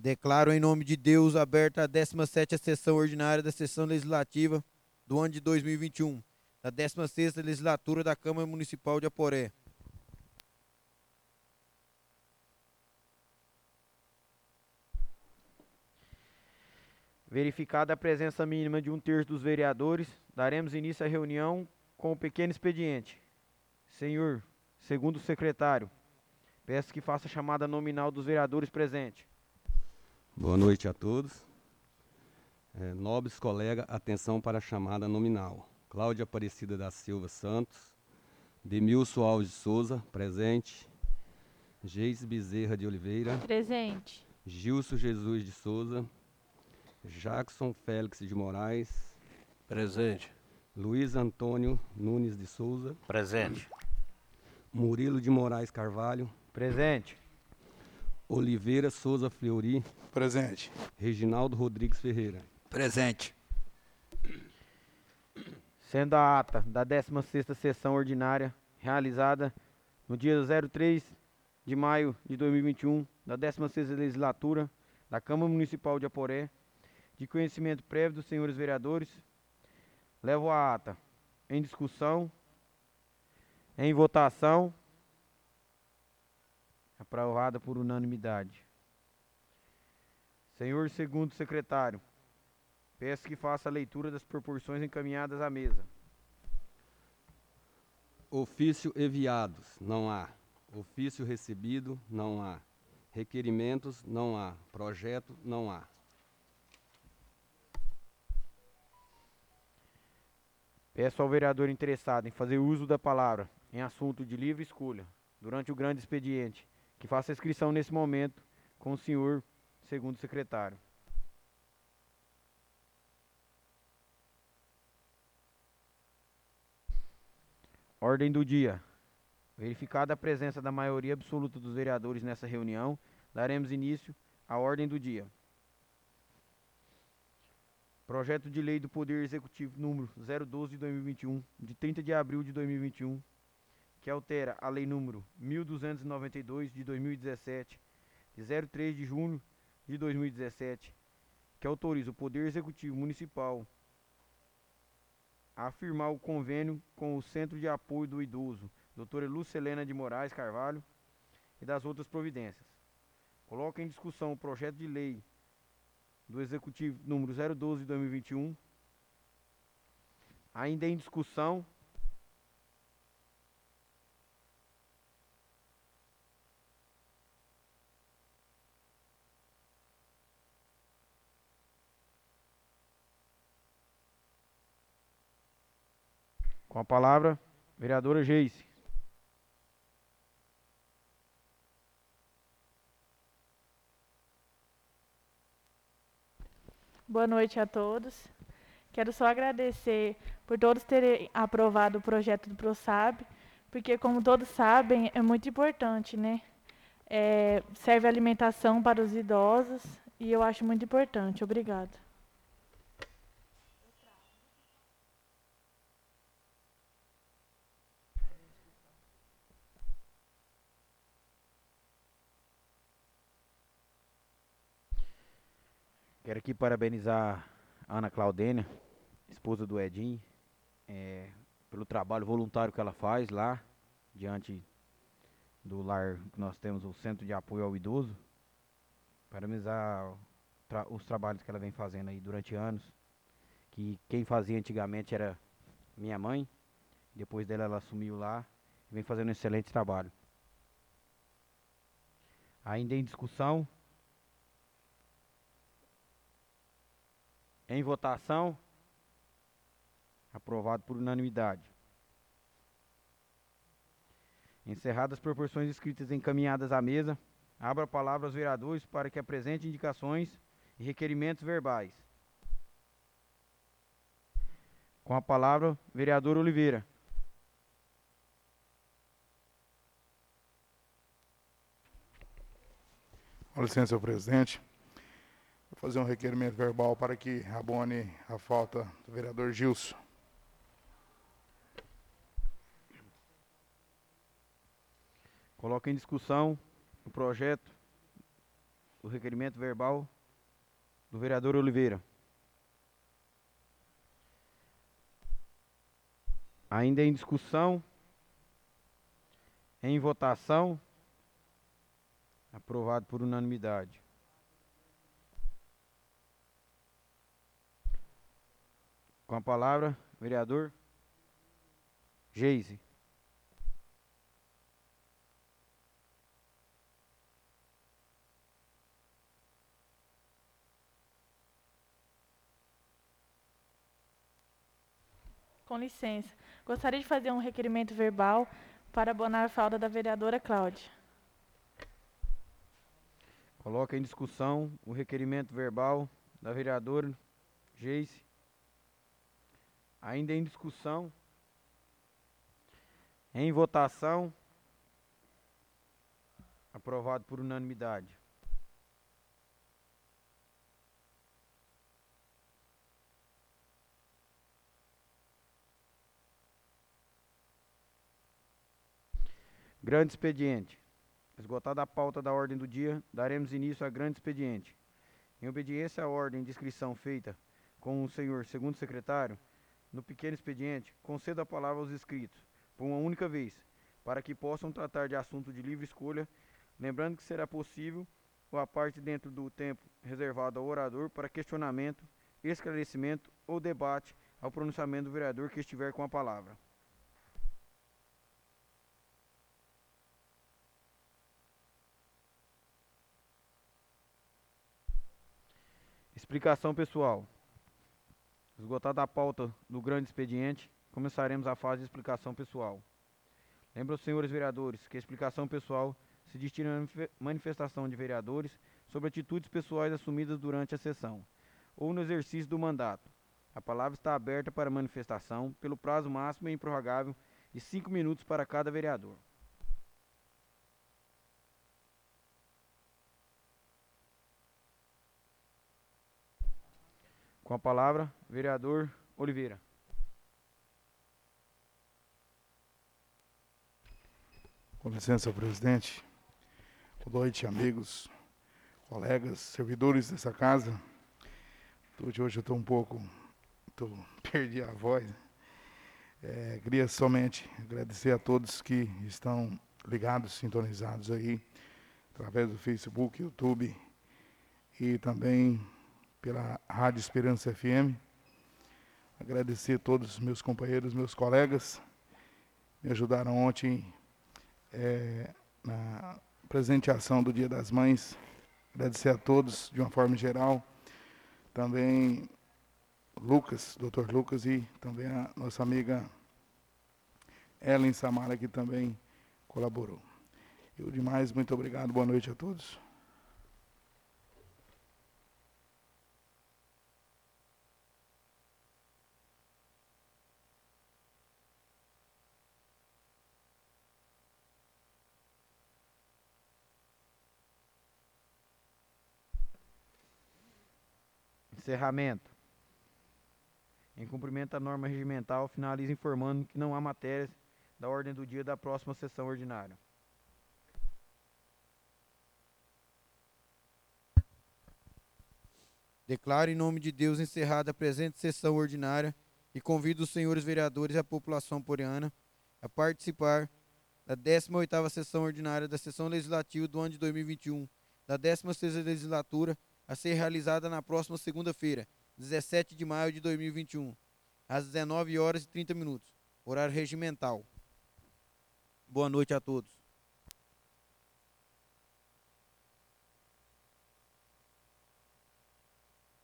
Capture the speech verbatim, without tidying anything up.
Declaro em nome de Deus aberta a décima sétima sessão ordinária da sessão legislativa do ano de dois mil e vinte e um, da décima sexta legislatura da Câmara Municipal de Aporé. Verificada a presença mínima de um terço dos vereadores, daremos início à reunião com o pequeno expediente. Senhor, segundo o secretário, peço que faça a chamada nominal dos vereadores presentes. Boa noite a todos. É, nobres colegas, atenção para a chamada nominal. Cláudia Aparecida da Silva Santos, Demilson Alves de Souza, presente. Geis Bezerra de Oliveira. Presente. Gilson Jesus de Souza. Jackson Félix de Moraes. Presente. Luiz Antônio Nunes de Souza. Presente. Murilo de Moraes Carvalho. Presente. Oliveira Souza Fleury. Presente. Reginaldo Rodrigues Ferreira. Presente. Sendo a ata da décima sexta sessão ordinária realizada no dia zero três de maio de dois mil e vinte e um, da décima sexta legislatura da Câmara Municipal de Aporé, de conhecimento prévio dos senhores vereadores, levo a ata em discussão, em votação, aprovada por unanimidade. Senhor segundo secretário, peço que faça a leitura das proporções encaminhadas à mesa. Ofício enviados, não há. Ofício recebido, não há. Requerimentos, não há. Projeto, não há. Peço ao vereador interessado em fazer uso da palavra em assunto de livre escolha, durante o grande expediente, que faça a inscrição nesse momento com o senhor segundo secretário. Ordem do dia. Verificada a presença da maioria absoluta dos vereadores nessa reunião, daremos início à ordem do dia. Projeto de Lei do Poder Executivo número zero doze de dois mil e vinte e um, de trinta de abril de dois mil e vinte e um, que altera a Lei número mil duzentos e noventa e dois de dois mil e dezessete, de zero três de junho de dois mil e dezessete, que autoriza o Poder Executivo Municipal a afirmar o convênio com o Centro de Apoio do Idoso, doutora Lucelena de Moraes Carvalho, e das outras providências. Coloca em discussão o projeto de lei do Executivo número zero doze de dois mil e vinte e um, ainda em discussão, com a palavra, vereadora Geice. Boa noite a todos. Quero só agradecer por todos terem aprovado o projeto do ProSab, porque, como todos sabem, é muito importante, né? É, serve alimentação para os idosos e eu acho muito importante. Obrigada. Quero aqui parabenizar a Ana Claudênia, esposa do Edinho, é, pelo trabalho voluntário que ela faz lá, diante do lar que nós temos, o Centro de Apoio ao Idoso. Parabenizar tra os trabalhos que ela vem fazendo aí durante anos, que quem fazia antigamente era minha mãe, depois dela ela assumiu lá e vem fazendo um excelente trabalho. Ainda em discussão, em votação, aprovado por unanimidade. Encerradas as proporções escritas e encaminhadas à mesa, abro a palavra aos vereadores para que apresentem indicações e requerimentos verbais. Com a palavra, vereador Oliveira. Com licença, senhor presidente. Vou fazer um requerimento verbal para que abone a falta do vereador Gilson. Coloca em discussão o projeto o requerimento verbal do vereador Oliveira. Ainda em discussão, em votação, aprovado por unanimidade. Com a palavra, vereador Geise. Com licença, gostaria de fazer um requerimento verbal para abonar a falta da vereadora Cláudia. Coloca em discussão o requerimento verbal da vereadora Geise. Ainda em discussão, em votação, aprovado por unanimidade. Grande expediente. Esgotada a pauta da ordem do dia, daremos início a grande expediente. Em obediência à ordem de inscrição feita com o senhor segundo secretário, no pequeno expediente, concedo a palavra aos inscritos, por uma única vez, para que possam tratar de assunto de livre escolha, lembrando que será possível ou a parte dentro do tempo reservado ao orador para questionamento, esclarecimento ou debate ao pronunciamento do vereador que estiver com a palavra. Explicação pessoal. Esgotada a pauta do grande expediente, começaremos a fase de explicação pessoal. Lembro aos senhores vereadores que a explicação pessoal se destina à manifestação de vereadores sobre atitudes pessoais assumidas durante a sessão ou no exercício do mandato. A palavra está aberta para manifestação pelo prazo máximo e improrrogável de cinco minutos para cada vereador. Com a palavra, vereador Oliveira. Com licença, presidente. Boa noite, amigos, colegas, servidores dessa casa. Hoje, hoje eu estou um pouco, tô, perdi a voz. É, queria somente agradecer a todos que estão ligados, sintonizados aí, através do Facebook, YouTube e também pela Rádio Esperança F M. Agradecer a todos os meus companheiros, meus colegas, me ajudaram ontem é, na presenteação do Dia das Mães. Agradecer a todos de uma forma geral. Também Lucas, doutor Lucas, e também a nossa amiga Ellen Samara, que também colaborou. E o demais, muito obrigado, boa noite a todos. Encerramento. Em cumprimento à norma regimental, finalizo informando que não há matérias da ordem do dia da próxima sessão ordinária. Declaro em nome de Deus encerrada a presente sessão ordinária e convido os senhores vereadores e a população poreana a participar da décima oitava sessão ordinária da sessão legislativa do ano de dois mil e vinte e um, da décima sexta legislatura, a ser realizada na próxima segunda-feira, dezessete de maio de dois mil e vinte e um, às dezenove horas e trinta minutos, horário regimental. Boa noite a todos.